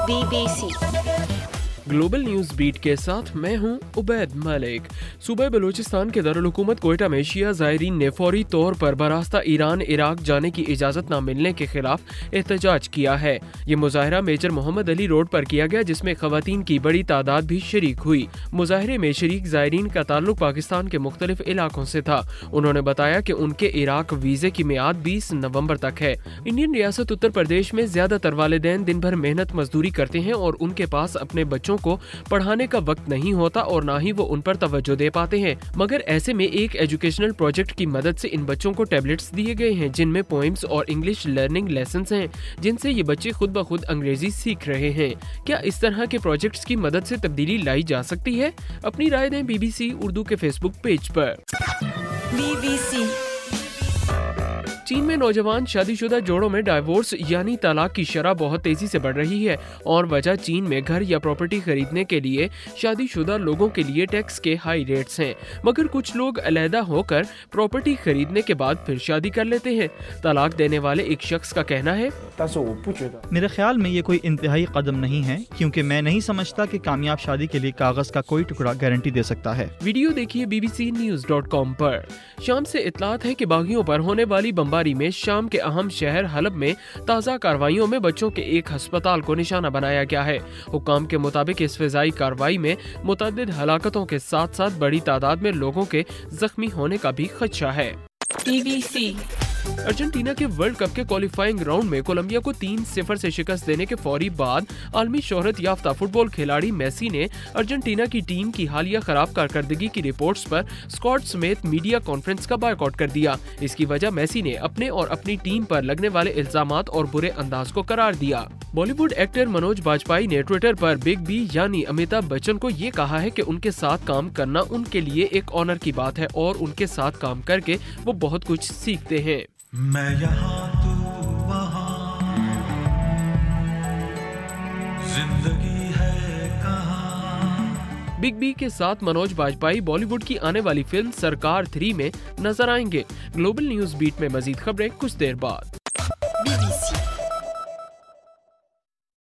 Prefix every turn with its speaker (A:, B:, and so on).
A: BBC
B: global news beat के साथ मैं हूं उबैद मलिक। सूबा बलूचिस्तान के दारुल हुकूमत कोयटा में शिया ज़ायरीन ने फौरी तौर पर बरास्ता ईरान इराक जाने की इजाज़त न मिलने के खिलाफ एहतजाज किया है। ये मुजाहरा मेजर मोहम्मद अली रोड पर किया गया, जिसमें खवातीन की बड़ी तादाद भी शरीक हुई। मुजाहरे में शरीक ज़ायरीन का ताल्लुक पाकिस्तान के मुख्तलिफ इलाकों से था। उन्होंने बताया कि उनके इराक वीज़े की मियाद 20 नवंबर तक है। इंडियन रियासत उत्तर प्रदेश में ज्यादातर वालिदैन दिन भर मेहनत मजदूरी करते हैं और उनके पास अपने बच्चों को पढ़ाने का वक्त नहीं होता और ना ही वो उन पर तवज्जो दे पाते हैं। मगर ऐसे में एक एजुकेशनल प्रोजेक्ट की मदद से इन बच्चों को टैबलेट्स दिए गए हैं, जिनमें पोएम्स और इंग्लिश लर्निंग लेसन्स हैं, जिनसे ये बच्चे खुद ब खुद अंग्रेजी सीख रहे हैं। क्या इस तरह के प्रोजेक्ट्स की मदद से तब्दीली लाई जा सकती है? अपनी राय दें BBC उर्दू के फेसबुक पेज पर।
A: BBC
B: चीन में नौजवान शादीशुदा जोड़ों में डाइवोर्स यानी तलाक की शरह बहुत तेजी से बढ़ रही है और वजह चीन में घर या प्रॉपर्टी खरीदने के लिए शादीशुदा लोगों के लिए टैक्स के हाई रेट्स हैं। मगर कुछ लोग अलहदा होकर प्रॉपर्टी खरीदने के बाद फिर शादी कर लेते हैं। तलाक देने वाले एक शख्स का कहना है,
C: मेरे ख्याल में ये कोई इंतहाई कदम नहीं है, क्योंकि मैं नहीं समझता कि कामयाब शादी के लिए कागज का कोई टुकड़ा गारंटी दे सकता है।
B: वीडियो देखिए bbcnews.com पर। शाम से इतलात है कि बागियों पर होने वाली बमबारी में शाम के अहम शहर हलब में ताज़ा कार्रवाइयों में बच्चों के एक अस्पताल को निशाना बनाया गया है। हुक्काम के मुताबिक इस फिजाई कार्रवाई में मुतअद्दिद हलाकतों के साथ साथ बड़ी तादाद में लोगों के जख्मी होने का भी खदशा है।
A: BBC
B: अर्जेंटीना के वर्ल्ड कप के क्वालिफाइंग राउंड में कोलंबिया को 3-0 से शिकस्त देने के फौरी बाद आलमी शोहरत याफ्ता फुटबॉल खिलाड़ी मेसी ने अर्जेंटीना की टीम की हालिया खराब कारकर्दगी की रिपोर्ट्स पर स्क्वाड समेत मीडिया कॉन्फ्रेंस का बायकॉट कर दिया। इसकी वजह मेसी ने अपने और अपनी टीम पर लगने वाले इल्जामात और बुरे अंदाज को करार दिया। बॉलीवुड एक्टर मनोज बाजपेयी ने ट्विटर पर बिग बी यानी अमिताभ बच्चन को ये कहा है कि उनके साथ काम करना उनके लिए एक ऑनर की बात है और उनके साथ काम करके वो बहुत कुछ सीखते हैं।
D: मैं यहाँ तू वहाँ, जिंदगी है कहाँ।
B: बिग बी के साथ मनोज बाजपेयी बॉलीवुड की आने वाली फिल्म सरकार 3 में नजर आएंगे। ग्लोबल न्यूज बीट में मजीद खबरें कुछ देर बाद।
A: BBC